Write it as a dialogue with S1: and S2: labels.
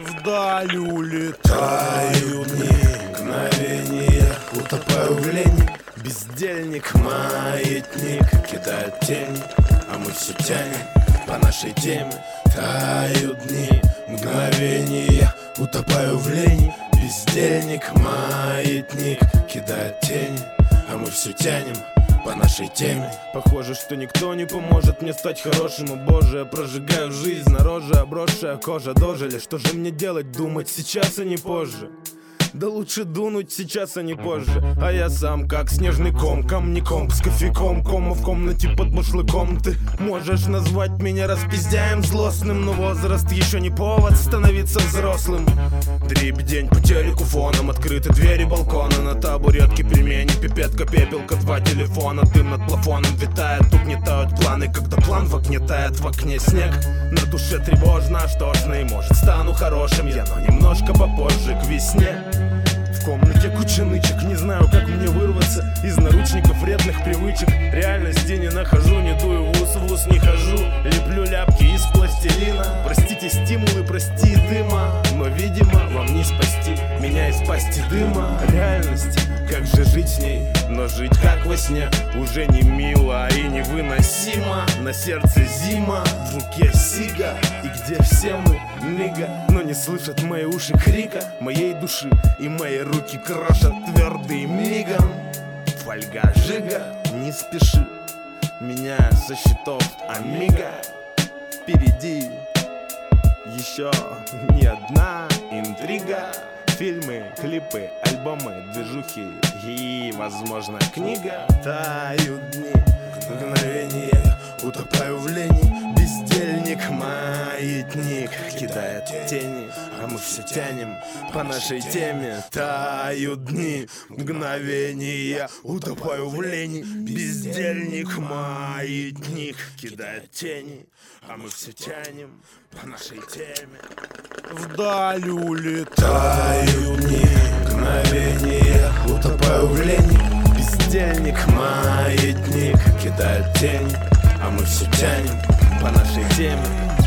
S1: Вдаль улетаю дни, мгновения, утопаю в лени. Бездельник, маятник, кидает тени, а мы все тянем по нашей теме. Тают дни, мгновения, утопаю в лени. Бездельник, маятник, кидает тени, а мы все тянем по нашей теме. Похоже, что никто не поможет мне стать хорошим. О боже, я прожигаю жизнь на роже, обросшая кожа дожили. Что же мне делать, думать сейчас, а не позже? Да лучше дунуть сейчас, а не позже. А я сам как снежный ком, камняком с кофейком, кома в комнате под бушлыком. Ты можешь назвать меня распиздяем злостным, но возраст еще не повод становиться взрослым. Дребь день по телеку фоном, открыты двери балкона, на табуретке пельмени, пипетка, пепелка, 2 телефона. Дым над плафоном витает, угнетают планы, когда план вогнетает в окне снег. На душе тревожно, что ж, и может стану хорошим я, но немножко попозже, к весне. В комнате куча нычек, не знаю, как мне вырваться из наручников вредных привычек. Реальности не нахожу, не дую в ус не хожу. Леплю ляпки из пластилина. Простите стимулы, прости дыма, но, видимо, вам не спасти меня из пасти дыма. Реальность, как же жить с ней? Но жить как во сне уже не мило и невыносимо. На сердце зима, в руке сига, и где все мы, нига. Но не слышат мои уши крика моей души, и мои руки крошат твердый мигом. Фольга жига, не спеши, меня со счетов амиго. Впереди еще не одна интрига. Фильмы, клипы, альбомы, движухи и, возможно, книга. Тают дни, мгновения, утопаю в лени. Бездельник, маятник, кидает тени, а мы все тянем по нашей теме. Тают дни, мгновения, утопаю в лени. Бездельник, маятник, кидает тени, а мы все тянем по нашей теме. Вдаль улетаю дни, мгновения, утопаю в лени. Бездельник, маятник, кидает тени, а мы все тянем по нашей теме.